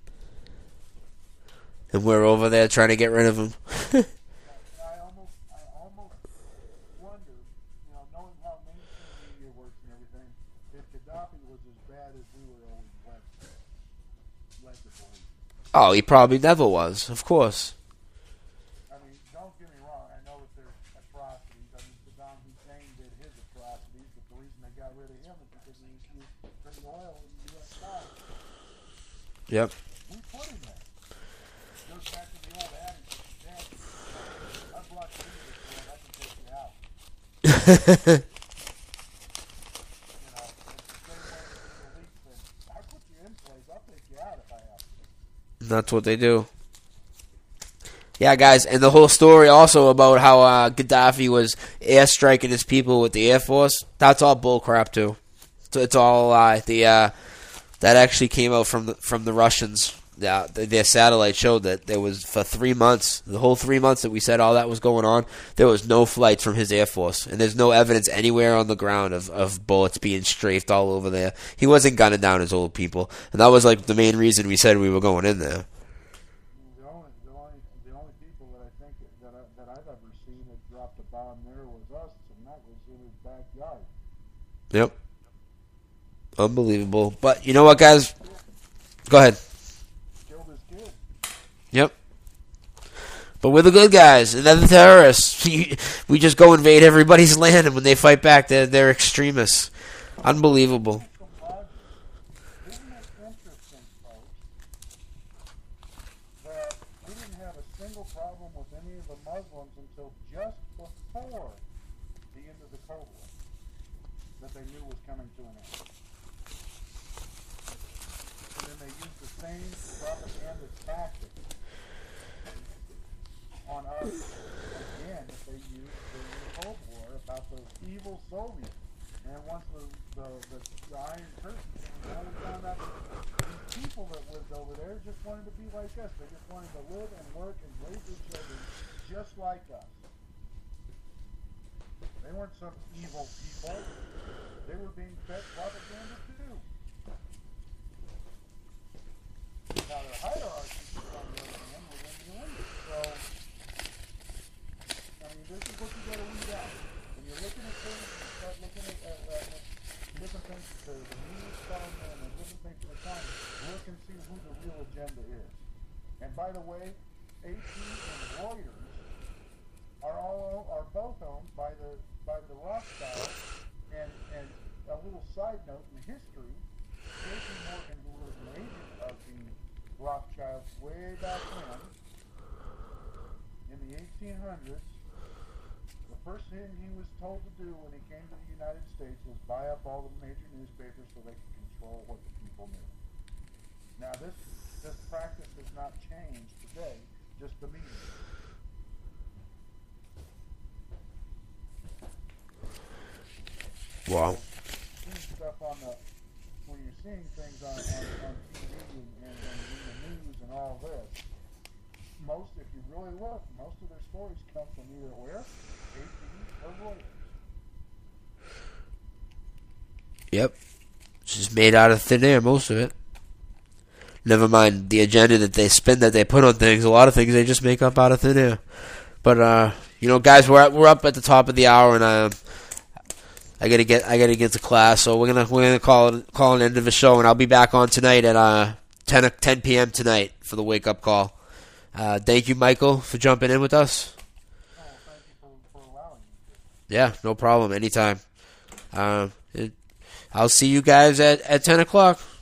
And we're over there trying to get rid of them. I almost wonder, knowing how mainstream media works and everything, if Gaddafi was as bad as we were always led to believe. Oh, he probably never was, of course. Don't get me wrong. I know that there's atrocities. Saddam Hussein did his atrocities, but the reason they got rid of him is because he used straight oil in the U.S. dollars. Yep. We put him there. Goes back to the old adage that you said, I brought you this way, I can take you out. It's the same way with the elite thing. I put you in place, I'll take you out if I have to. That's what they do. Yeah, guys, and the whole story also about how Gaddafi was airstriking his people with the Air Force, that's all bullcrap too. So it's all a lie. That actually came out from the Russians. their satellite showed that there was, for 3 months, the whole 3 months that we said all that was going on, there was no flights from his Air Force. And there's no evidence anywhere on the ground of bullets being strafed all over there. He wasn't gunning down his old people. And that was like the main reason we said we were going in there. The only people that I think that I've ever seen that dropped a bomb there was us, and that was in his backyard. Yep. Unbelievable. But you know what, guys? Go ahead. Killed his kid. Yep. But we're the good guys, and they're the terrorists. We just go invade everybody's land, and when they fight back, they're extremists. Unbelievable. Isn't it interesting, folks, that we didn't have a single problem with any of the Muslims until just before the end of the Cold War that they knew was coming to an end. And then they used the same propaganda tactics on us again that they used during the Cold War about those evil Soviets. And once the Iron Curtain came out, we found out that these people that lived over there just wanted to be like us. They just wanted to live and work and raise their children just like us. They weren't some evil people. They were being fed propaganda too. Now their hierarchy, on the other hand, was in the Olympics. So, I mean, this is what you got to weed out. When you're looking at things, you start looking at different things, the news telling them, and different things at the time, look and see who the real agenda is. And by the way, AP and Reuters are both owned by the Rothschilds. And a little side note in history, J.P. Morgan, who was an agent of the Rothschilds way back when, in the 1800s, the first thing he was told to do when he came to the United States was buy up all the major newspapers so they could control what the people knew. Now this practice has not changed today, just the media. Wow. Stuff when you're seeing things on TV and in the news and all this, if you really look, most of their stories come from either where? AP or Reuters. Yep. It's just made out of thin air, most of it. Never mind the agenda that they spin, that they put on things. A lot of things they just make up out of thin air. But guys, we're up at the top of the hour, and I gotta get to class, so we're gonna call an end of the show, and I'll be back on tonight at 10 p.m. tonight for the wake up call. Thank you, Michael, for jumping in with us. Oh, thank you for allowing me to. Yeah, no problem. Anytime. I'll see you guys at 10 o'clock.